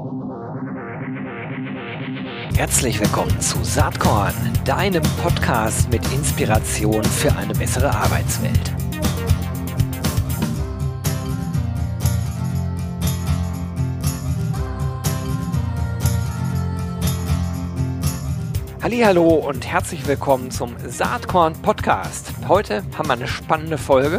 Herzlich willkommen zu Saatkorn, deinem Podcast mit Inspiration für eine bessere Arbeitswelt. Hallihallo und herzlich willkommen zum Saatkorn Podcast. Heute haben wir eine spannende Folge.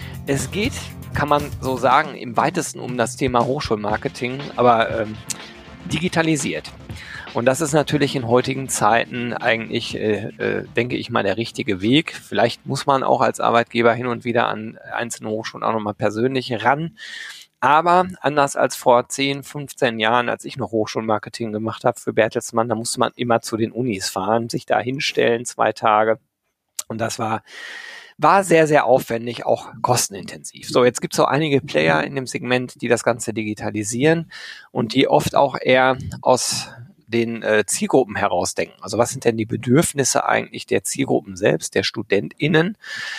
Es geht, kann man so sagen, im weitesten um das Thema Hochschulmarketing, aber digitalisiert. Und das ist natürlich in heutigen Zeiten eigentlich, denke ich mal, der richtige Weg. Vielleicht muss man auch als Arbeitgeber hin und wieder an einzelne Hochschulen auch nochmal persönlich ran. Aber anders als vor 10, 15 Jahren, als ich noch Hochschulmarketing gemacht habe für Bertelsmann, da musste man immer zu den Unis fahren, sich da hinstellen, 2 Tage. Und das war sehr, sehr aufwendig, auch kostenintensiv. So, jetzt gibt es so einige Player in dem Segment, die das Ganze digitalisieren und die oft auch eher aus den Zielgruppen herausdenken. Also was sind denn die Bedürfnisse eigentlich der Zielgruppen selbst, der StudentInnen?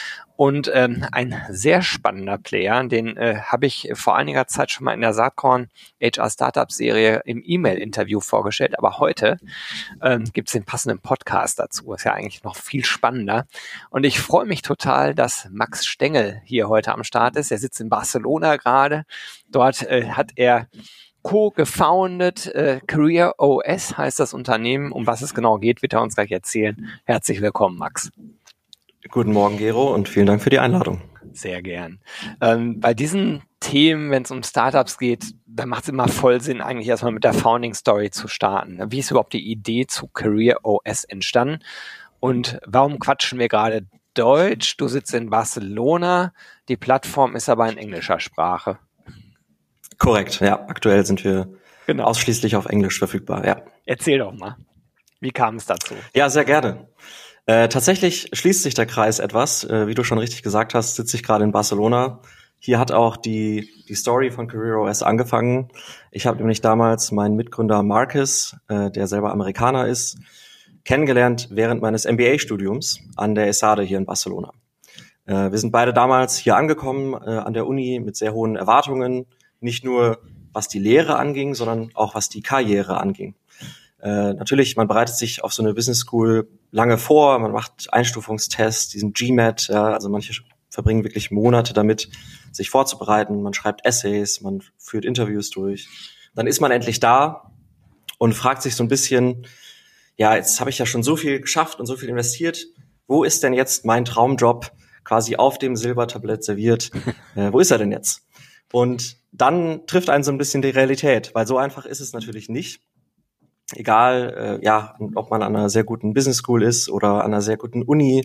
Und ein sehr spannender Player, den habe ich vor einiger Zeit schon mal in der Saatkorn HR Startup Serie im E-Mail-Interview vorgestellt. Aber heute gibt es den passenden Podcast dazu. Ist ja eigentlich noch viel spannender. Und ich freue mich total, dass Max Stengel hier heute am Start ist. Er sitzt in Barcelona gerade. Dort hat er co-gefounded, Career OS heißt das Unternehmen. Um was es genau geht, wird er uns gleich erzählen. Herzlich willkommen, Max. Guten Morgen, Gero, und vielen Dank für die Einladung. Sehr gern. Bei diesen Themen, wenn es um Startups geht, da macht es immer voll Sinn, eigentlich erstmal mit der Founding Story zu starten. Wie ist überhaupt die Idee zu Career OS entstanden? Und warum quatschen wir gerade Deutsch? Du sitzt in Barcelona, die Plattform ist aber in englischer Sprache. Korrekt, ja. Aktuell sind wir ausschließlich auf Englisch verfügbar, ja. Erzähl doch mal, wie kam es dazu? Ja, sehr gerne. Tatsächlich schließt sich der Kreis etwas. Wie du schon richtig gesagt hast, sitze ich gerade in Barcelona. Hier hat auch die Story von Career OS angefangen. Ich habe nämlich damals meinen Mitgründer Marcus, der selber Amerikaner ist, kennengelernt während meines MBA-Studiums an der ESADE hier in Barcelona. Wir sind beide damals hier angekommen an der Uni mit sehr hohen Erwartungen, nicht nur was die Lehre anging, sondern auch was die Karriere anging. Natürlich, man bereitet sich auf so eine Business School lange vor, man macht Einstufungstests, diesen GMAT, ja, also manche verbringen wirklich Monate damit, sich vorzubereiten, man schreibt Essays, man führt Interviews durch. Dann ist man endlich da und fragt sich so ein bisschen, ja, jetzt habe ich ja schon so viel geschafft und so viel investiert, wo ist denn jetzt mein Traumjob quasi auf dem Silbertablett serviert, wo ist er denn jetzt? Und dann trifft einen so ein bisschen die Realität, weil so einfach ist es natürlich nicht. Egal, ob man an einer sehr guten Business School ist oder an einer sehr guten Uni,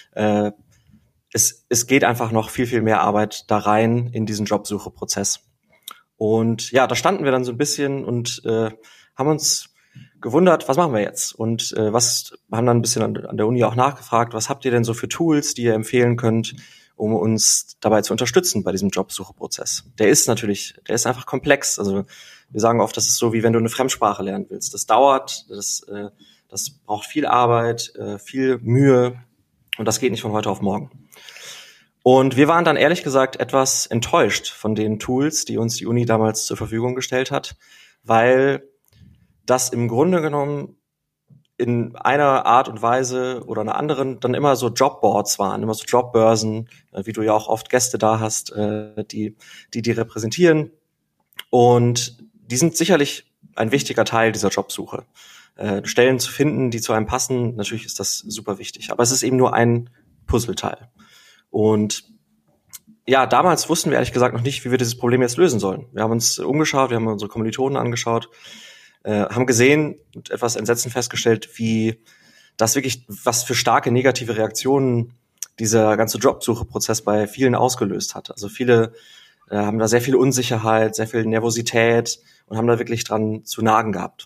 es geht einfach noch viel, viel mehr Arbeit da rein in diesen Jobsucheprozess. Und ja, da standen wir dann so ein bisschen und haben uns gewundert, was machen wir jetzt? Und haben dann ein bisschen an der Uni auch nachgefragt, was habt ihr denn so für Tools, die ihr empfehlen könnt, um uns dabei zu unterstützen bei diesem Jobsucheprozess. Der ist einfach komplex. Also wir sagen oft, das ist so, wie wenn du eine Fremdsprache lernen willst. Das dauert, das braucht viel Arbeit, viel Mühe und das geht nicht von heute auf morgen. Und wir waren dann ehrlich gesagt etwas enttäuscht von den Tools, die uns die Uni damals zur Verfügung gestellt hat, weil das im Grunde genommen in einer Art und Weise oder einer anderen dann immer so Jobboards waren, immer so Jobbörsen, wie du ja auch oft Gäste da hast, die repräsentieren. Und die sind sicherlich ein wichtiger Teil dieser Jobsuche. Stellen zu finden, die zu einem passen, natürlich ist das super wichtig. Aber es ist eben nur ein Puzzleteil. Und ja, damals wussten wir ehrlich gesagt noch nicht, wie wir dieses Problem jetzt lösen sollen. Wir haben uns umgeschaut, wir haben unsere Kommilitonen angeschaut, haben gesehen und etwas entsetzend festgestellt, wie das wirklich, was für starke negative Reaktionen dieser ganze Jobsucheprozess bei vielen ausgelöst hat. Also viele haben da sehr viel Unsicherheit, sehr viel Nervosität und haben da wirklich dran zu nagen gehabt.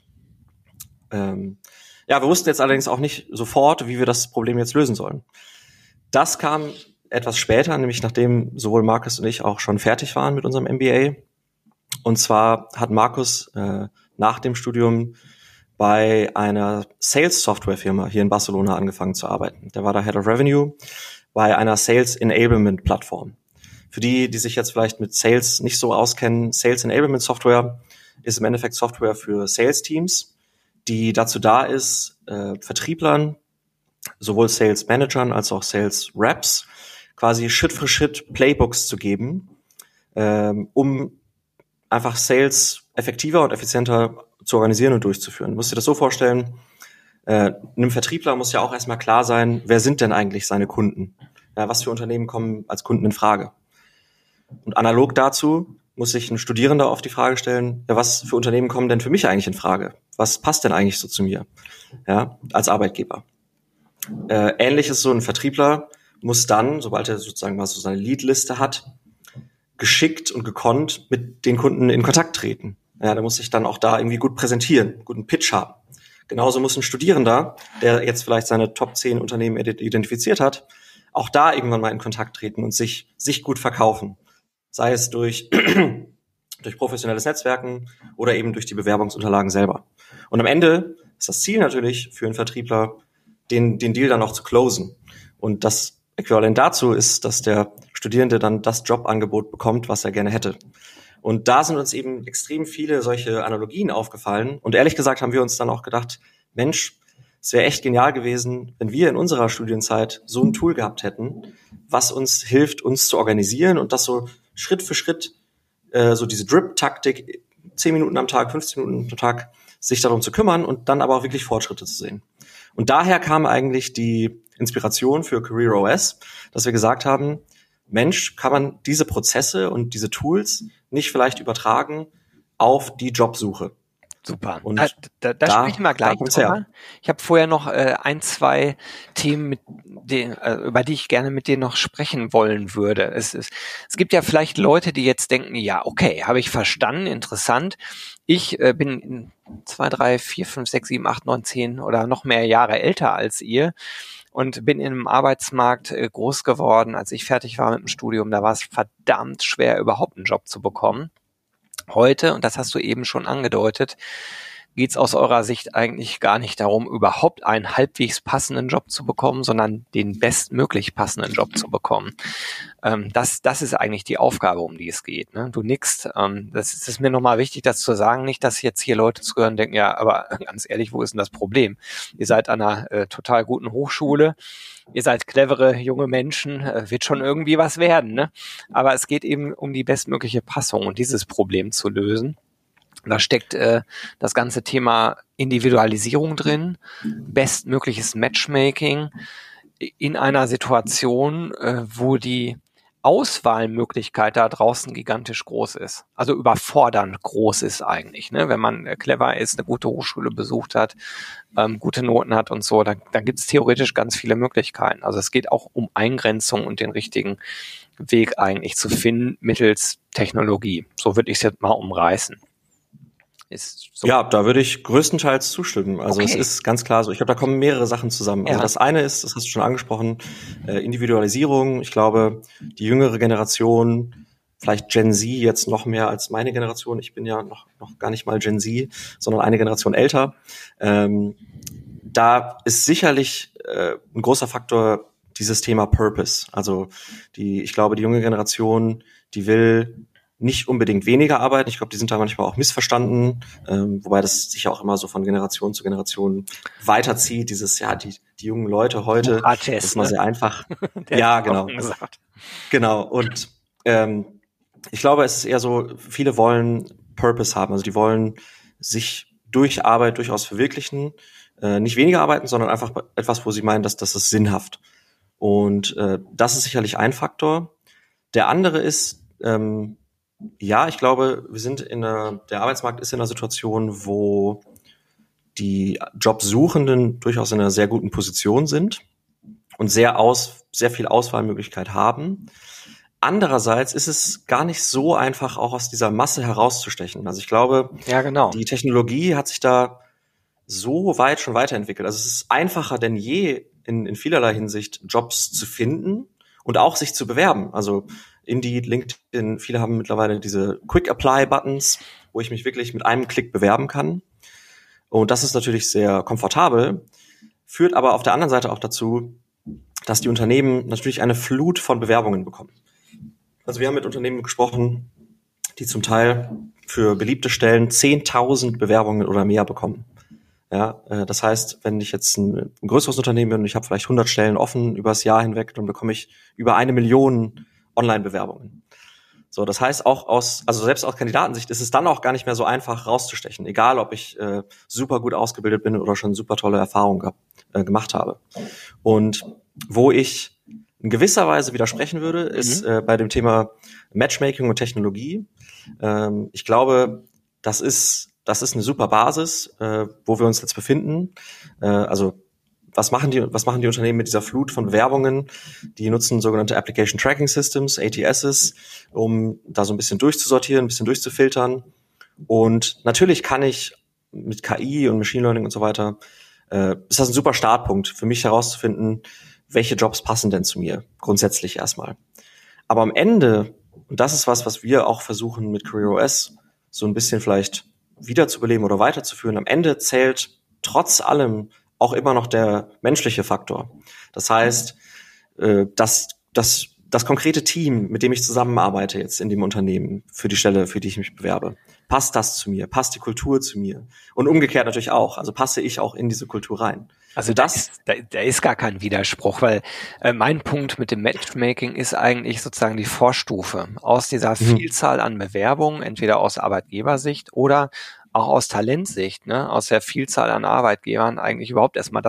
Wir wussten jetzt allerdings auch nicht sofort, wie wir das Problem jetzt lösen sollen. Das kam etwas später, nämlich nachdem sowohl Markus und ich auch schon fertig waren mit unserem MBA. Und zwar hat Markus nach dem Studium bei einer Sales-Software-Firma hier in Barcelona angefangen zu arbeiten. Der war da Head of Revenue bei einer Sales-Enablement-Plattform. Für die sich jetzt vielleicht mit Sales nicht so auskennen, Sales-Enablement-Software ist im Endeffekt Software für Sales-Teams, die dazu da ist, Vertrieblern, sowohl Sales-Managern als auch Sales-Reps, quasi Schritt für Schritt Playbooks zu geben, um einfach Sales effektiver und effizienter zu organisieren und durchzuführen. Du musst dir das so vorstellen, einem Vertriebler muss ja auch erstmal klar sein, wer sind denn eigentlich seine Kunden? Ja, was für Unternehmen kommen als Kunden in Frage? Und analog dazu muss sich ein Studierender oft die Frage stellen, ja, was für Unternehmen kommen denn für mich eigentlich in Frage? Was passt denn eigentlich so zu mir, ja, als Arbeitgeber? Ähnlich ist so ein Vertriebler muss dann, sobald er sozusagen mal so seine Leadliste hat, geschickt und gekonnt mit den Kunden in Kontakt treten. Ja, der muss sich dann auch da irgendwie gut präsentieren, guten Pitch haben. Genauso muss ein Studierender, der jetzt vielleicht seine Top 10 Unternehmen identifiziert hat, auch da irgendwann mal in Kontakt treten und sich gut verkaufen. Sei es durch professionelles Netzwerken oder eben durch die Bewerbungsunterlagen selber. Und am Ende ist das Ziel natürlich für einen Vertriebler, den Deal dann auch zu closen. Und das Äquivalent dazu ist, dass der Studierende dann das Jobangebot bekommt, was er gerne hätte. Und da sind uns eben extrem viele solche Analogien aufgefallen. Und ehrlich gesagt haben wir uns dann auch gedacht, Mensch, es wäre echt genial gewesen, wenn wir in unserer Studienzeit so ein Tool gehabt hätten, was uns hilft, uns zu organisieren und das so Schritt für Schritt, so diese Drip-Taktik, 10 Minuten am Tag, 15 Minuten am Tag, sich darum zu kümmern und dann aber auch wirklich Fortschritte zu sehen. Und daher kam eigentlich die Inspiration für CareerOS, dass wir gesagt haben, Mensch, kann man diese Prozesse und diese Tools nicht vielleicht übertragen auf die Jobsuche? Super. Und da sprechen wir gleich drüber. Ich habe vorher noch ein, zwei Themen, über die ich gerne mit dir noch sprechen wollen würde. Es gibt ja vielleicht Leute, die jetzt denken, ja, okay, habe ich verstanden, interessant. Ich bin in 2, 3, 4, 5, 6, 7, 8, 9, 10 oder noch mehr Jahre älter als ihr und bin in einem Arbeitsmarkt groß geworden. Als ich fertig war mit dem Studium, da war es verdammt schwer, überhaupt einen Job zu bekommen. Heute, und das hast du eben schon angedeutet, geht es aus eurer Sicht eigentlich gar nicht darum, überhaupt einen halbwegs passenden Job zu bekommen, sondern den bestmöglich passenden Job zu bekommen. Das ist eigentlich die Aufgabe, um die es geht. Ne? Du nickst. Das ist mir nochmal wichtig, das zu sagen. Nicht, dass jetzt hier Leute zuhören und denken, ja, aber ganz ehrlich, wo ist denn das Problem? Ihr seid an einer total guten Hochschule. Ihr seid clevere junge Menschen, wird schon irgendwie was werden, ne? Aber es geht eben um die bestmögliche Passung und dieses Problem zu lösen. Da steckt das ganze Thema Individualisierung drin, bestmögliches Matchmaking in einer Situation, wo die Auswahlmöglichkeit da draußen gigantisch groß ist. Also überfordernd groß ist eigentlich. Ne? Wenn man clever ist, eine gute Hochschule besucht hat, gute Noten hat und so, dann gibt es theoretisch ganz viele Möglichkeiten. Also es geht auch um Eingrenzung und den richtigen Weg eigentlich zu finden mittels Technologie. So würde ich es jetzt mal umreißen. Ist so. Ja, da würde ich größtenteils zustimmen. Also Okay. Es ist ganz klar so. Ich glaube, da kommen mehrere Sachen zusammen. Also das eine ist, das hast du schon angesprochen, Individualisierung. Ich glaube, die jüngere Generation, vielleicht Gen Z jetzt noch mehr als meine Generation. Ich bin ja noch gar nicht mal Gen Z, sondern eine Generation älter. Da ist sicherlich ein großer Faktor dieses Thema Purpose. Also ich glaube, die junge Generation, die will nicht unbedingt weniger arbeiten. Ich glaube, die sind da manchmal auch missverstanden, wobei das sich auch immer so von Generation zu Generation weiterzieht. Dieses, ja, die jungen Leute heute, das ist mal sehr einfach. Ja, genau. Genau. Und ich glaube, es ist eher so, viele wollen Purpose haben. Also die wollen sich durch Arbeit durchaus verwirklichen. Nicht weniger arbeiten, sondern einfach etwas, wo sie meinen, dass das ist sinnhaft. Und das ist sicherlich ein Faktor. Der andere ist, ja, ich glaube, der Arbeitsmarkt ist in einer Situation, wo die Jobsuchenden durchaus in einer sehr guten Position sind und sehr viel Auswahlmöglichkeit haben. Andererseits ist es gar nicht so einfach, auch aus dieser Masse herauszustechen. Also ich glaube, ja, genau. Die Technologie hat sich da so weit schon weiterentwickelt. Also es ist einfacher denn je in vielerlei Hinsicht Jobs zu finden und auch sich zu bewerben. Also Indeed, LinkedIn, viele haben mittlerweile diese Quick-Apply-Buttons, wo ich mich wirklich mit einem Klick bewerben kann. Und das ist natürlich sehr komfortabel, führt aber auf der anderen Seite auch dazu, dass die Unternehmen natürlich eine Flut von Bewerbungen bekommen. Also wir haben mit Unternehmen gesprochen, die zum Teil für beliebte Stellen 10.000 Bewerbungen oder mehr bekommen. Ja, das heißt, wenn ich jetzt ein größeres Unternehmen bin und ich habe vielleicht 100 Stellen offen übers Jahr hinweg, dann bekomme ich über 1 Million Online-Bewerbungen. So, das heißt also selbst aus Kandidatensicht ist es dann auch gar nicht mehr so einfach rauszustechen, egal ob ich super gut ausgebildet bin oder schon super tolle Erfahrungen gemacht habe. Und wo ich in gewisser Weise widersprechen würde, ist bei dem Thema Matchmaking und Technologie. Ich glaube, das ist eine super Basis, wo wir uns jetzt befinden. Also was machen die Unternehmen mit dieser Flut von Bewerbungen? Die nutzen sogenannte Application Tracking Systems, ATSs, um da so ein bisschen durchzusortieren, ein bisschen durchzufiltern. Und natürlich kann ich mit KI und Machine Learning und so weiter, ist das ein super Startpunkt für mich herauszufinden, welche Jobs passen denn zu mir, grundsätzlich erstmal. Aber am Ende, und das ist was wir auch versuchen mit CareerOS so ein bisschen vielleicht wiederzubeleben oder weiterzuführen, am Ende zählt trotz allem auch immer noch der menschliche Faktor. Das heißt, das konkrete Team, mit dem ich zusammenarbeite jetzt in dem Unternehmen für die Stelle, für die ich mich bewerbe, passt das zu mir? Passt die Kultur zu mir? Und umgekehrt natürlich auch. Also passe ich auch in diese Kultur rein. Also da ist gar kein Widerspruch, weil mein Punkt mit dem Matchmaking ist eigentlich sozusagen die Vorstufe aus dieser Vielzahl an Bewerbungen, entweder aus Arbeitgebersicht oder auch aus Talentsicht, ne, aus der Vielzahl an Arbeitgebern eigentlich überhaupt erstmal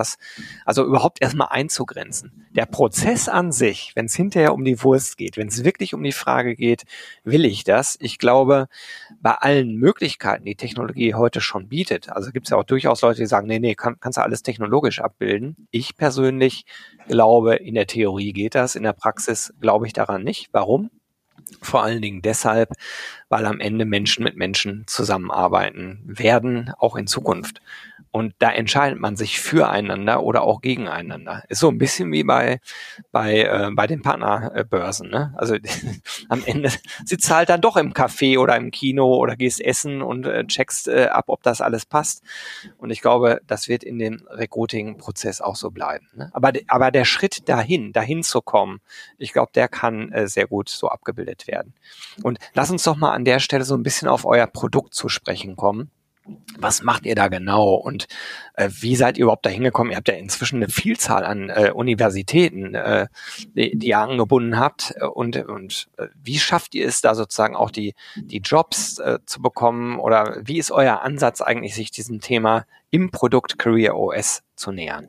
einzugrenzen. Der Prozess an sich, wenn es hinterher um die Wurst geht, wenn es wirklich um die Frage geht, will ich das? Ich glaube, bei allen Möglichkeiten, die Technologie heute schon bietet, also gibt es ja auch durchaus Leute, die sagen, nee, kannst du alles technologisch abbilden. Ich persönlich glaube, in der Theorie geht das, in der Praxis glaube ich daran nicht. Warum? Vor allen Dingen deshalb, weil am Ende Menschen mit Menschen zusammenarbeiten werden, auch in Zukunft. Und da entscheidet man sich füreinander oder auch gegeneinander. Ist so ein bisschen wie bei den Partnerbörsen, ne? Also am Ende sitzt du halt dann doch im Café oder im Kino oder gehst essen und checkst ab, ob das alles passt. Und ich glaube, das wird in dem Recruiting-Prozess auch so bleiben, ne? Aber der Schritt dahin zu kommen, ich glaube, der kann sehr gut so abgebildet werden. Und lass uns doch mal an der Stelle so ein bisschen auf euer Produkt zu sprechen kommen. Was macht ihr da genau und wie seid ihr überhaupt da hingekommen? Ihr habt ja inzwischen eine Vielzahl an Universitäten, die ihr angebunden habt und wie schafft ihr es da sozusagen auch die Jobs zu bekommen oder wie ist euer Ansatz eigentlich, sich diesem Thema im Produkt CareerOS zu nähern?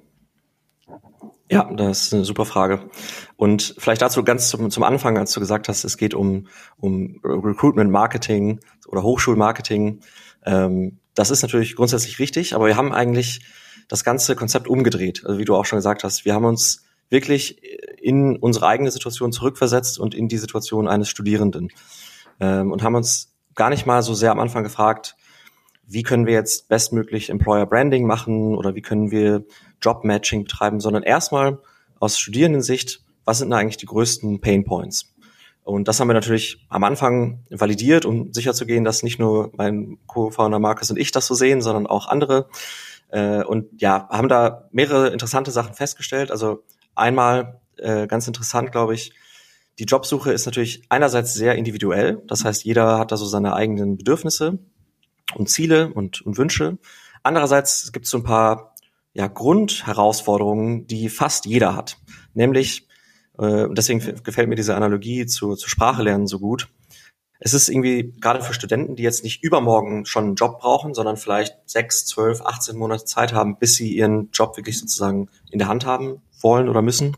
Ja, das ist eine super Frage. Und vielleicht dazu ganz zum Anfang, als du gesagt hast, es geht um Recruitment Marketing oder Hochschulmarketing. Das ist natürlich grundsätzlich richtig, aber wir haben eigentlich das ganze Konzept umgedreht. Also wie du auch schon gesagt hast, wir haben uns wirklich in unsere eigene Situation zurückversetzt und in die Situation eines Studierenden. Und haben uns gar nicht mal so sehr am Anfang gefragt, wie können wir jetzt bestmöglich Employer Branding machen oder wie können wir Job-Matching betreiben, sondern erstmal aus Studierendensicht, was sind denn eigentlich die größten Pain Points? Und das haben wir natürlich am Anfang validiert, um sicherzugehen, dass nicht nur mein Co-Founder Markus und ich das so sehen, sondern auch andere. Und ja, haben da mehrere interessante Sachen festgestellt. Also einmal ganz interessant, glaube ich, die Jobsuche ist natürlich einerseits sehr individuell. Das heißt, jeder hat da so seine eigenen Bedürfnisse und Ziele und Wünsche. Andererseits gibt es so ein paar Grundherausforderungen, die fast jeder hat. Nämlich, deswegen gefällt mir diese Analogie zu Sprache lernen so gut. Es ist irgendwie gerade für Studenten, die jetzt nicht übermorgen schon einen Job brauchen, sondern vielleicht 6, 12, 18 Monate Zeit haben, bis sie ihren Job wirklich sozusagen in der Hand haben wollen oder müssen,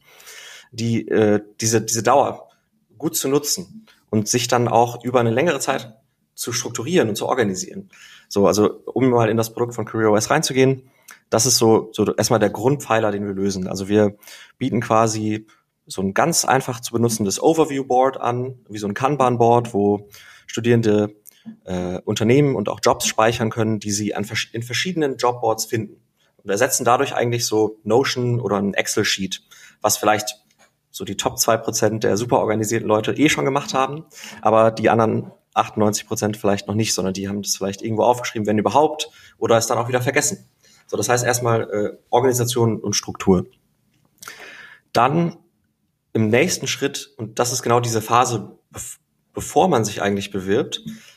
diese Dauer gut zu nutzen und sich dann auch über eine längere Zeit zu strukturieren und zu organisieren. So, also um mal in das Produkt von CareerOS reinzugehen, das ist so erstmal der Grundpfeiler, den wir lösen. Also wir bieten quasi so ein ganz einfach zu benutzendes Overview-Board an, wie so ein Kanban-Board, wo Studierende Unternehmen und auch Jobs speichern können, die sie in verschiedenen Jobboards finden. Und ersetzen dadurch eigentlich so Notion oder ein Excel-Sheet, was vielleicht so die Top 2% der super organisierten Leute schon gemacht haben, aber die anderen 98% vielleicht noch nicht, sondern die haben das vielleicht irgendwo aufgeschrieben, wenn überhaupt, oder es dann auch wieder vergessen. So, das heißt erstmal Organisation und Struktur. Dann im nächsten Schritt, und das ist genau diese Phase, bevor man sich eigentlich bewirbt,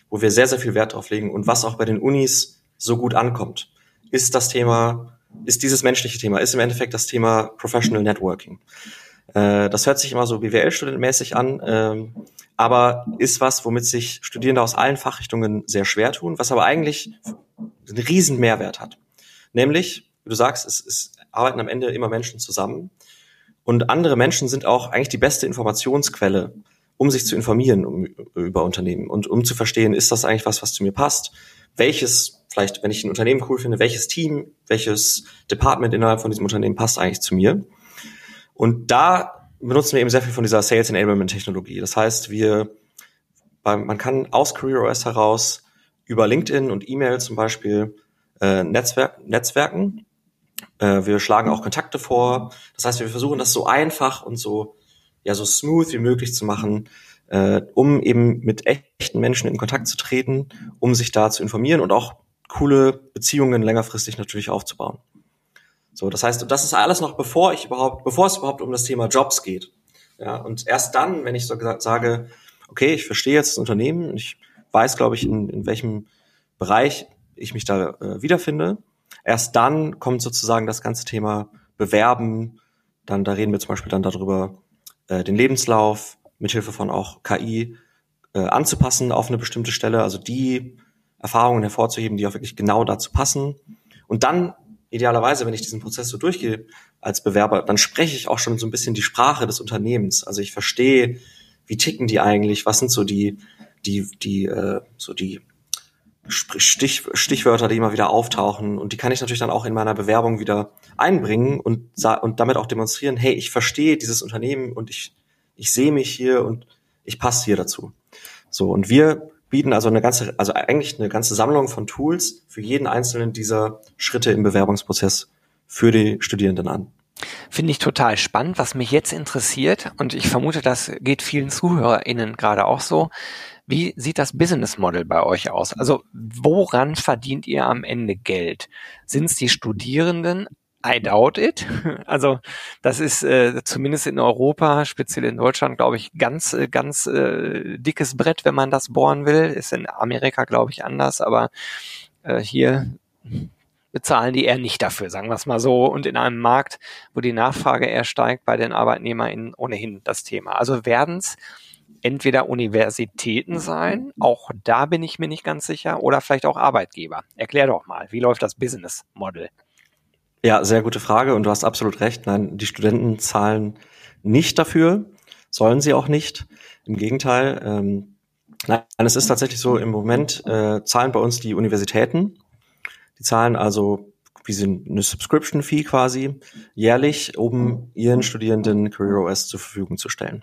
wo wir sehr, sehr viel Wert drauf legen und was auch bei den Unis so gut ankommt, ist dieses menschliche Thema, ist im Endeffekt das Thema Professional Networking. Das hört sich immer so BWL-studentmäßig an, aber ist was, womit sich Studierende aus allen Fachrichtungen sehr schwer tun, was aber eigentlich einen riesen Mehrwert hat. Nämlich, wie du sagst, es arbeiten am Ende immer Menschen zusammen und andere Menschen sind auch eigentlich die beste Informationsquelle, um sich zu informieren über Unternehmen und um zu verstehen, ist das eigentlich was zu mir passt? Welches, vielleicht, wenn ich ein Unternehmen cool finde, welches Team, welches Department innerhalb von diesem Unternehmen passt eigentlich zu mir? Und da benutzen wir eben sehr viel von dieser Sales Enablement Technologie. Das heißt, man kann aus CareerOS heraus über LinkedIn und E-Mail zum Beispiel Netzwerken. Wir schlagen auch Kontakte vor. Das heißt, wir versuchen das so einfach und so smooth wie möglich zu machen, um eben mit echten Menschen in Kontakt zu treten, um sich da zu informieren und auch coole Beziehungen längerfristig natürlich aufzubauen. So, das heißt, das ist alles noch bevor es überhaupt um das Thema Jobs geht. Ja, und erst dann, wenn ich so sage, okay, ich verstehe jetzt das Unternehmen, ich weiß, glaube ich, in welchem Bereich ich mich da wiederfinde, erst dann kommt sozusagen das ganze Thema Bewerben, da reden wir zum Beispiel dann darüber, den Lebenslauf mithilfe von auch KI anzupassen auf eine bestimmte Stelle, also die Erfahrungen hervorzuheben, die auch wirklich genau dazu passen. Und dann idealerweise, wenn ich diesen Prozess so durchgehe als Bewerber, dann spreche ich auch schon so ein bisschen die Sprache des Unternehmens. Also ich verstehe, wie ticken die eigentlich, was sind so die Stichwörter, die immer wieder auftauchen, und die kann ich natürlich dann auch in meiner Bewerbung wieder einbringen und damit auch demonstrieren, hey, ich verstehe dieses Unternehmen und ich sehe mich hier und ich passe hier dazu. So, und wir bieten also eigentlich eine ganze Sammlung von Tools für jeden einzelnen dieser Schritte im Bewerbungsprozess für die Studierenden an. Finde ich total spannend, was mich jetzt interessiert, und ich vermute, das geht vielen ZuhörerInnen gerade auch so. Wie sieht das Business Model bei euch aus? Also woran verdient ihr am Ende Geld? Sind es die Studierenden? I doubt it. Also das ist zumindest in Europa, speziell in Deutschland, glaube ich, ganz dickes Brett, wenn man das bohren will. Ist in Amerika, glaube ich, anders, aber hier bezahlen die eher nicht dafür, sagen wir es mal so. Und in einem Markt, wo die Nachfrage eher steigt, bei den ArbeitnehmerInnen ohnehin das Thema. Also werden es entweder Universitäten sein, auch da bin ich mir nicht ganz sicher, oder vielleicht auch Arbeitgeber. Erklär doch mal, wie läuft das Business Model? Ja, sehr gute Frage, und du hast absolut recht. Nein, die Studenten zahlen nicht dafür, sollen sie auch nicht. Im Gegenteil, nein, es ist tatsächlich so, im Moment zahlen bei uns die Universitäten. Die zahlen also eine Subscription-Fee quasi jährlich, um ihren Studierenden CareerOS zur Verfügung zu stellen.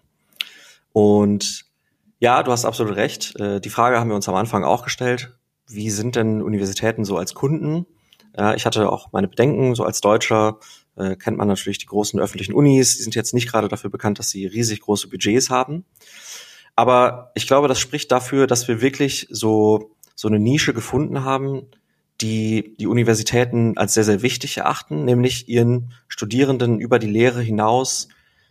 Und ja, du hast absolut recht. Die Frage haben wir uns am Anfang auch gestellt. Wie sind denn Universitäten so als Kunden? Ich hatte auch meine Bedenken. So als Deutscher kennt man natürlich die großen öffentlichen Unis. Die sind jetzt nicht gerade dafür bekannt, dass sie riesig große Budgets haben. Aber ich glaube, das spricht dafür, dass wir wirklich so eine Nische gefunden haben, die Universitäten als sehr, sehr wichtig erachten, nämlich ihren Studierenden über die Lehre hinaus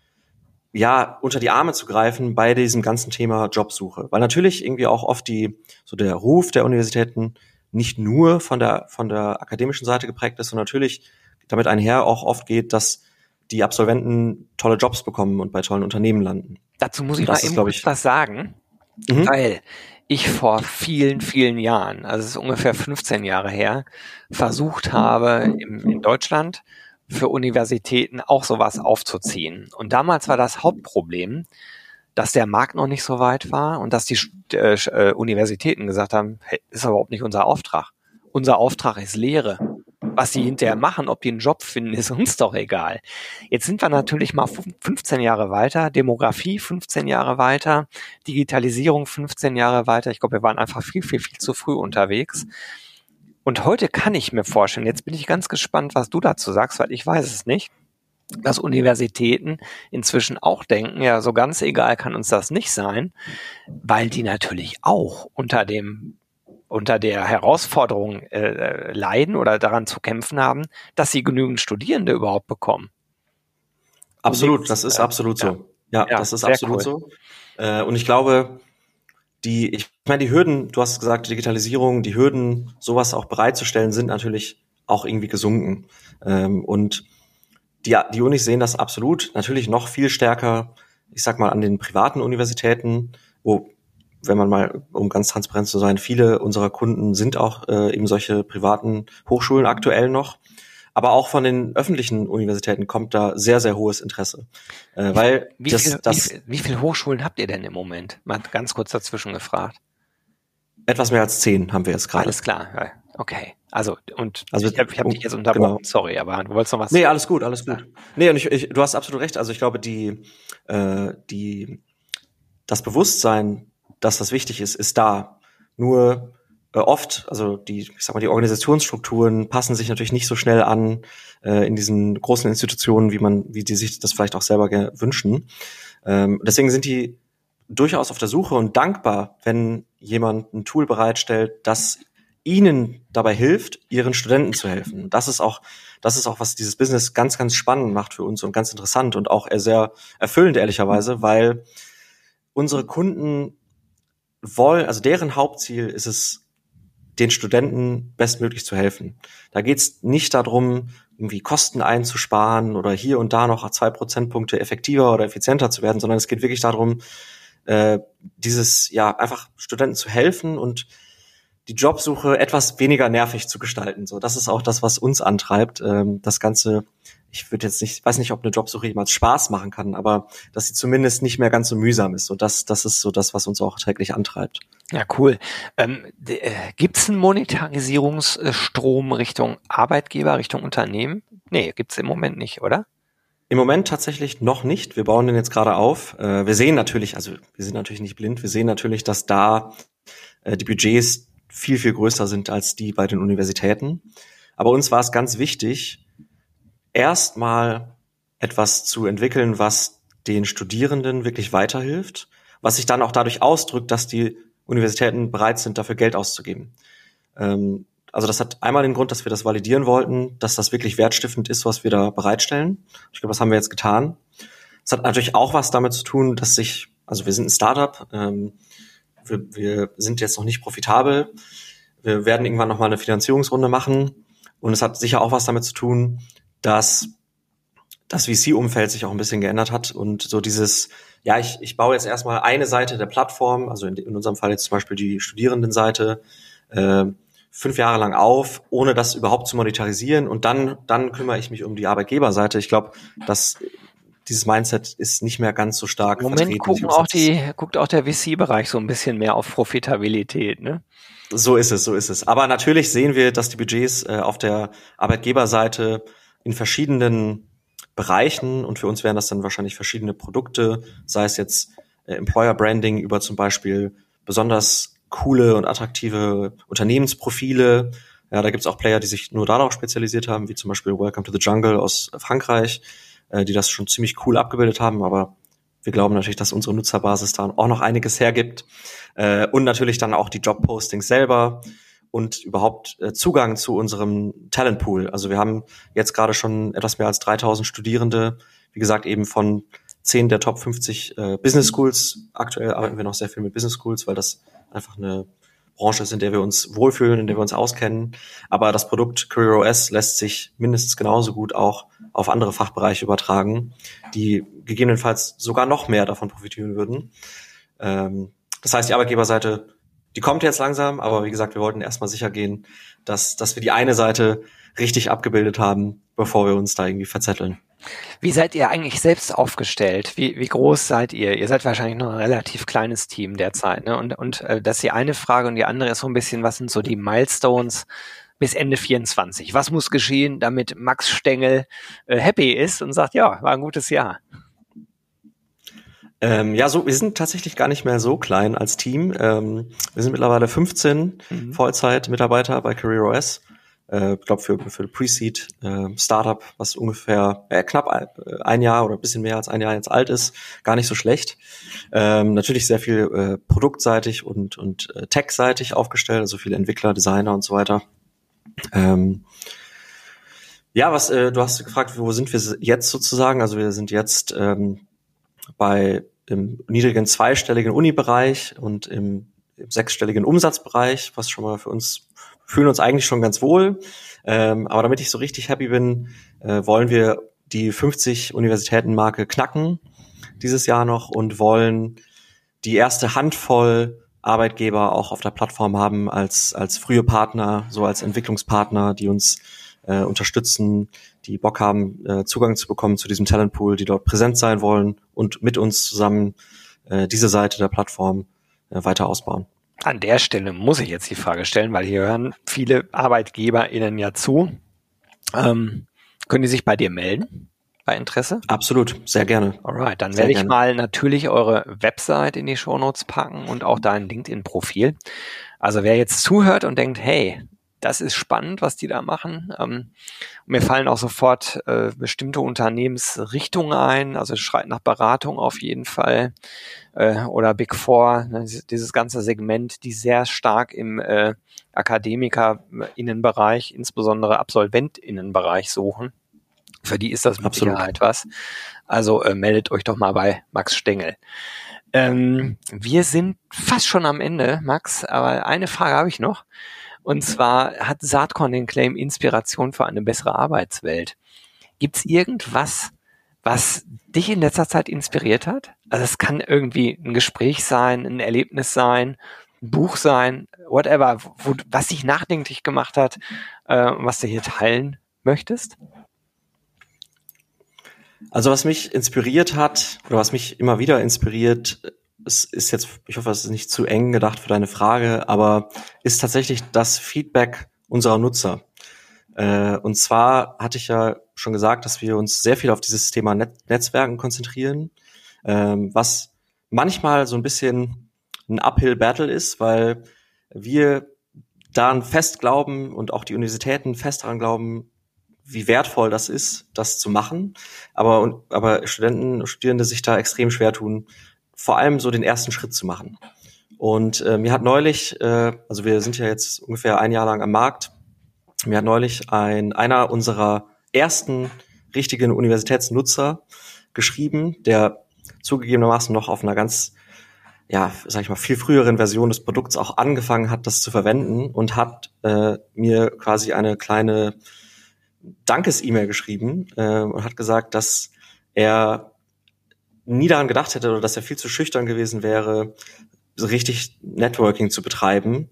unter die Arme zu greifen bei diesem ganzen Thema Jobsuche. Weil natürlich irgendwie auch oft der Ruf der Universitäten nicht nur von der akademischen Seite geprägt ist, sondern natürlich damit einher auch oft geht, dass die Absolventen tolle Jobs bekommen und bei tollen Unternehmen landen. Dazu muss ich mal eben kurz was sagen, weil ich vor vielen, vielen Jahren, also es ist ungefähr 15 Jahre her, versucht habe, in Deutschland für Universitäten auch sowas aufzuziehen. Und damals war das Hauptproblem, dass der Markt noch nicht so weit war und dass die Universitäten gesagt haben, hey, ist überhaupt nicht unser Auftrag. Unser Auftrag ist Lehre. Was sie hinterher machen, ob die einen Job finden, ist uns doch egal. Jetzt sind wir natürlich mal 15 Jahre weiter, Demografie 15 Jahre weiter, Digitalisierung 15 Jahre weiter. Ich glaube, wir waren einfach viel, viel, viel zu früh unterwegs. Und heute kann ich mir vorstellen, jetzt bin ich ganz gespannt, was du dazu sagst, weil ich weiß es nicht, dass Universitäten inzwischen auch denken, ja, so ganz egal kann uns das nicht sein, weil die natürlich auch unter der Herausforderung leiden oder daran zu kämpfen haben, dass sie genügend Studierende überhaupt bekommen. Absolut, das ist absolut so. Ja, das ist absolut so. Und ich glaube, ich meine, die Hürden, du hast gesagt, Digitalisierung, die Hürden, sowas auch bereitzustellen, sind natürlich auch irgendwie gesunken. Und die Unis sehen das absolut, natürlich noch viel stärker, ich sag mal, an den privaten Universitäten, wo, wenn man mal, um ganz transparent zu sein, viele unserer Kunden sind auch eben solche privaten Hochschulen aktuell noch. Aber auch von den öffentlichen Universitäten kommt da sehr, sehr hohes Interesse. Weil wie viele Hochschulen habt ihr denn im Moment? Mal ganz kurz dazwischen gefragt. Etwas mehr als 10 haben wir jetzt gerade. Alles klar, ja, okay. Also ich hab dich jetzt unterbrochen, genau. Sorry, aber du wolltest noch was? Nee, alles gut. Nee, und du hast absolut recht. Also ich glaube, das Bewusstsein, dass das wichtig ist, ist da. Nur oft, also ich sag mal, die Organisationsstrukturen passen sich natürlich nicht so schnell an in diesen großen Institutionen, wie die sich das vielleicht auch selber wünschen. Deswegen sind die durchaus auf der Suche und dankbar, wenn jemand ein Tool bereitstellt, das ihnen dabei hilft, ihren Studenten zu helfen. Das ist auch, was dieses Business ganz, ganz spannend macht für uns und ganz interessant und auch sehr erfüllend, ehrlicherweise, weil unsere Kunden also deren Hauptziel ist es, den Studenten bestmöglich zu helfen. Da geht es nicht darum, irgendwie Kosten einzusparen oder hier und da noch 2 Prozentpunkte effektiver oder effizienter zu werden, sondern es geht wirklich darum, einfach Studenten zu helfen und die Jobsuche etwas weniger nervig zu gestalten. So, das ist auch das, was uns antreibt. Das Ganze, weiß nicht, ob eine Jobsuche jemals Spaß machen kann, aber dass sie zumindest nicht mehr ganz so mühsam ist. So, das ist so das, was uns auch täglich antreibt. Ja, cool. Gibt's einen Monetarisierungsstrom Richtung Arbeitgeber, Richtung Unternehmen? Nee, gibt's im Moment nicht, oder? Im Moment tatsächlich noch nicht. Wir bauen den jetzt gerade auf. Wir sehen natürlich, also wir sind natürlich nicht blind, wir sehen natürlich, dass da die Budgets viel, viel größer sind als die bei den Universitäten. Aber uns war es ganz wichtig, erstmal etwas zu entwickeln, was den Studierenden wirklich weiterhilft, was sich dann auch dadurch ausdrückt, dass die Universitäten bereit sind, dafür Geld auszugeben. Also das hat einmal den Grund, dass wir das validieren wollten, dass das wirklich wertstiftend ist, was wir da bereitstellen. Ich glaube, das haben wir jetzt getan. Es hat natürlich auch was damit zu tun, also wir sind ein Startup, wir sind jetzt noch nicht profitabel. Wir werden irgendwann nochmal eine Finanzierungsrunde machen. Und es hat sicher auch was damit zu tun, dass das VC-Umfeld sich auch ein bisschen geändert hat. Und so dieses, ich baue jetzt erstmal eine Seite der Plattform, also in unserem Fall jetzt zum Beispiel die Studierendenseite, 5 Jahre lang auf, ohne das überhaupt zu monetarisieren. Und dann kümmere ich mich um die Arbeitgeberseite. Ich glaube, dass dieses Mindset ist nicht mehr ganz so stark vertreten. Im Moment guckt auch der VC-Bereich so ein bisschen mehr auf Profitabilität, ne? So ist es. Aber natürlich sehen wir, dass die Budgets auf der Arbeitgeberseite in verschiedenen Bereichen, und für uns wären das dann wahrscheinlich verschiedene Produkte, sei es jetzt Employer Branding über zum Beispiel besonders coole und attraktive Unternehmensprofile. Ja, da gibt's auch Player, die sich nur darauf spezialisiert haben, wie zum Beispiel Welcome to the Jungle aus Frankreich, die das schon ziemlich cool abgebildet haben, aber wir glauben natürlich, dass unsere Nutzerbasis da auch noch einiges hergibt. Und natürlich dann auch die Jobpostings selber und überhaupt Zugang zu unserem Talentpool. Also wir haben jetzt gerade schon etwas mehr als 3000 Studierende, wie gesagt, eben von 10 der Top 50 Business Schools. Aktuell arbeiten wir noch sehr viel mit Business Schools, weil das einfach eine Branche ist, in der wir uns wohlfühlen, in der wir uns auskennen. Aber das Produkt CareerOS lässt sich mindestens genauso gut auch auf andere Fachbereiche übertragen, die gegebenenfalls sogar noch mehr davon profitieren würden. Das heißt, die Arbeitgeberseite, die kommt jetzt langsam, aber wie gesagt, wir wollten erstmal sicher gehen, dass wir die eine Seite richtig abgebildet haben, bevor wir uns da irgendwie verzetteln. Wie seid ihr eigentlich selbst aufgestellt? Wie groß seid ihr? Ihr seid wahrscheinlich noch ein relativ kleines Team derzeit, ne? Und das ist die eine Frage und die andere ist so ein bisschen, was sind so die Milestones bis Ende 24? Was muss geschehen, damit Max Stengel happy ist und sagt, ja, war ein gutes Jahr? Wir sind tatsächlich gar nicht mehr so klein als Team. Wir sind mittlerweile 15 Vollzeit-Mitarbeiter bei CareerOS. Ich glaube für Pre-Seed Startup, was ungefähr knapp ein Jahr oder ein bisschen mehr als ein Jahr jetzt alt ist, gar nicht so schlecht. Natürlich sehr viel produktseitig und tech-seitig aufgestellt, also viele Entwickler, Designer und so weiter. Du hast gefragt, wo sind wir jetzt sozusagen? Also wir sind jetzt im niedrigen zweistelligen Uni-Bereich und im im 6-stelligen Umsatzbereich, was schon mal fühlen uns eigentlich schon ganz wohl. Aber damit ich so richtig happy bin, wollen wir die 50 Universitäten-Marke knacken dieses Jahr noch und wollen die erste Handvoll Arbeitgeber auch auf der Plattform haben als frühe Partner, so als Entwicklungspartner, die uns unterstützen, die Bock haben, Zugang zu bekommen zu diesem Talentpool, die dort präsent sein wollen und mit uns zusammen diese Seite der Plattform weiter ausbauen. An der Stelle muss ich jetzt die Frage stellen, weil hier hören viele ArbeitgeberInnen ja zu. Können die sich bei dir melden? Bei Interesse? Absolut, sehr gerne. Alright, dann werde ich mal natürlich eure Website in die Shownotes packen und auch dein LinkedIn-Profil. Also wer jetzt zuhört und denkt, hey, das ist spannend, was die da machen. Mir fallen auch sofort bestimmte Unternehmensrichtungen ein, also schreit nach Beratung auf jeden Fall oder Big Four, ne, dieses ganze Segment, die sehr stark im AkademikerInnenbereich, insbesondere AbsolventInnenbereich suchen. Für die ist das mit Sicherheit was. Also meldet euch doch mal bei Max Stengel. Wir sind fast schon am Ende, Max, aber eine Frage habe ich noch. Und zwar hat Saatkorn den Claim Inspiration für eine bessere Arbeitswelt. Gibt es irgendwas, was dich in letzter Zeit inspiriert hat? Also es kann irgendwie ein Gespräch sein, ein Erlebnis sein, ein Buch sein, whatever, was dich nachdenklich gemacht hat, was du hier teilen möchtest? Also was mich inspiriert hat oder was mich immer wieder inspiriert, es ist jetzt, ich hoffe, es ist nicht zu eng gedacht für deine Frage, aber ist tatsächlich das Feedback unserer Nutzer. Und zwar hatte ich ja schon gesagt, dass wir uns sehr viel auf dieses Thema Netzwerken konzentrieren, was manchmal so ein bisschen ein Uphill-Battle ist, weil wir daran fest glauben und auch die Universitäten fest daran glauben, wie wertvoll das ist, das zu machen. Aber Studenten und Studierende sich da extrem schwer tun, vor allem so den ersten Schritt zu machen. Und mir hat neulich, also wir sind ja jetzt ungefähr ein Jahr lang am Markt, mir hat neulich einer unserer ersten richtigen Universitätsnutzer geschrieben, der zugegebenermaßen noch auf einer ganz, ja, sag ich mal, viel früheren Version des Produkts auch angefangen hat, das zu verwenden und hat mir quasi eine kleine Dankes-E-Mail geschrieben und hat gesagt, dass er nie daran gedacht hätte oder dass er viel zu schüchtern gewesen wäre, so richtig Networking zu betreiben.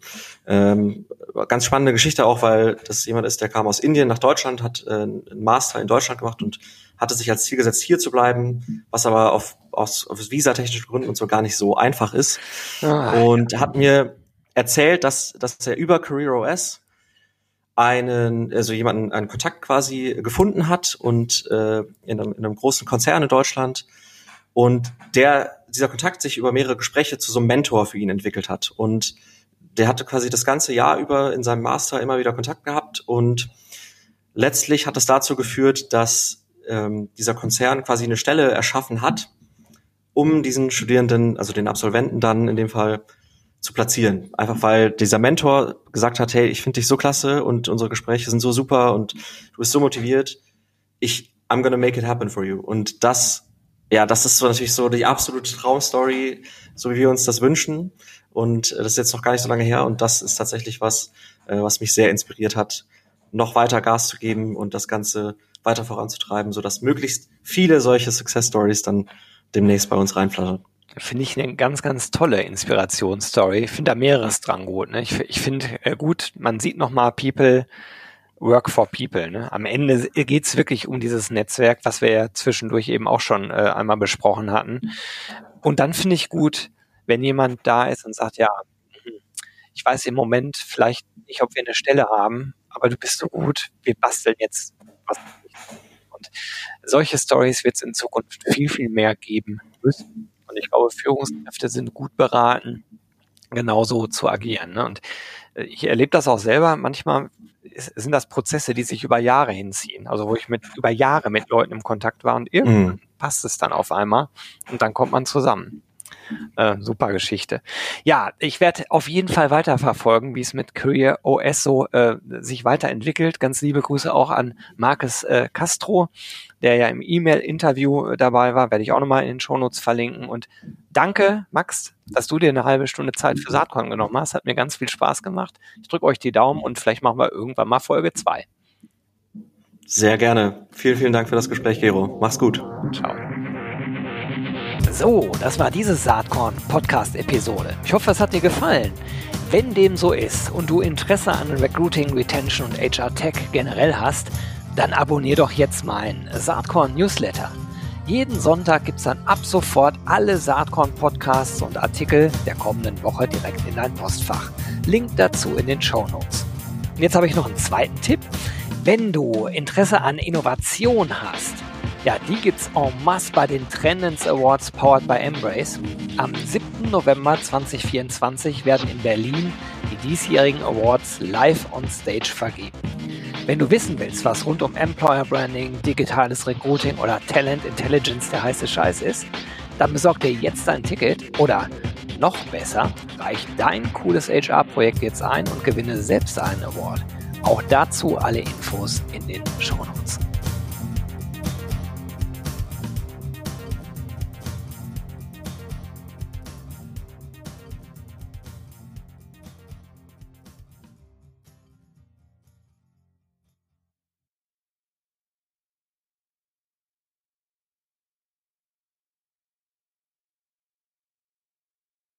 Ganz spannende Geschichte auch, weil das jemand ist, der kam aus Indien nach Deutschland, hat einen Master in Deutschland gemacht und hatte sich als Ziel gesetzt, hier zu bleiben, was aber aus visatechnischen Gründen und so gar nicht so einfach ist. Und hat mir erzählt, dass er über CareerOS einen Kontakt quasi gefunden hat und in einem großen Konzern in Deutschland und dieser Kontakt sich über mehrere Gespräche zu so einem Mentor für ihn entwickelt hat und der hatte quasi das ganze Jahr über in seinem Master immer wieder Kontakt gehabt und letztlich hat es dazu geführt, dass dieser Konzern quasi eine Stelle erschaffen hat, um diesen Studierenden, also den Absolventen dann in dem Fall zu platzieren. Einfach weil dieser Mentor gesagt hat, hey, ich finde dich so klasse und unsere Gespräche sind so super und du bist so motiviert. I'm gonna make it happen for you. Und das ist so natürlich so die absolute Traumstory, so wie wir uns das wünschen. Und das ist jetzt noch gar nicht so lange her. Und das ist tatsächlich was mich sehr inspiriert hat, noch weiter Gas zu geben und das Ganze weiter voranzutreiben, sodass möglichst viele solche Success Stories dann demnächst bei uns reinflattern. Finde ich eine ganz, ganz tolle Inspirationsstory. Ich finde da mehreres dran gut. Ne? Ich finde gut, man sieht nochmal People work for people. Ne? Am Ende geht's wirklich um dieses Netzwerk, was wir ja zwischendurch eben auch schon einmal besprochen hatten. Und dann finde ich gut, wenn jemand da ist und sagt, ja, ich weiß im Moment vielleicht nicht, ob wir eine Stelle haben, aber du bist so gut, wir basteln jetzt was. Und solche Stories wird es in Zukunft viel, viel mehr geben müssen. Und ich glaube, Führungskräfte sind gut beraten, genauso zu agieren. Ne? Und ich erlebe das auch selber. Manchmal sind das Prozesse, die sich über Jahre hinziehen. Also wo ich über Jahre mit Leuten im Kontakt war und irgendwann passt es dann auf einmal und dann kommt man zusammen. Super Geschichte. Ja, ich werde auf jeden Fall weiterverfolgen, wie es mit CareerOS so sich weiterentwickelt. Ganz liebe Grüße auch an Marcus Castro, der ja im E-Mail-Interview dabei war, werde ich auch nochmal in den Shownotes verlinken. Und Danke, Max, dass du dir eine halbe Stunde Zeit für Saatkorn genommen hast. Hat mir ganz viel Spaß gemacht. Ich drücke euch die Daumen und vielleicht machen wir irgendwann mal Folge 2. Sehr gerne. Vielen, vielen Dank für das Gespräch, Gero. Mach's gut. Ciao. So, das war diese Saatkorn-Podcast-Episode. Ich hoffe, es hat dir gefallen. Wenn dem so ist und du Interesse an Recruiting, Retention und HR Tech generell hast, dann abonnier doch jetzt meinen Saatkorn-Newsletter. Jeden Sonntag gibt es dann ab sofort alle Saatkorn-Podcasts und Artikel der kommenden Woche direkt in dein Postfach. Link dazu in den Shownotes. Und jetzt habe ich noch einen zweiten Tipp. Wenn du Interesse an Innovation hast, ja, die gibt's en masse bei den Trendens Awards powered by Embrace. Am 7. November 2024 werden in Berlin die diesjährigen Awards live on stage vergeben. Wenn du wissen willst, was rund um Employer Branding, digitales Recruiting oder Talent Intelligence der heiße Scheiß ist, dann besorg dir jetzt ein Ticket oder noch besser, reich dein cooles HR-Projekt jetzt ein und gewinne selbst einen Award. Auch dazu alle Infos in den Shownotes.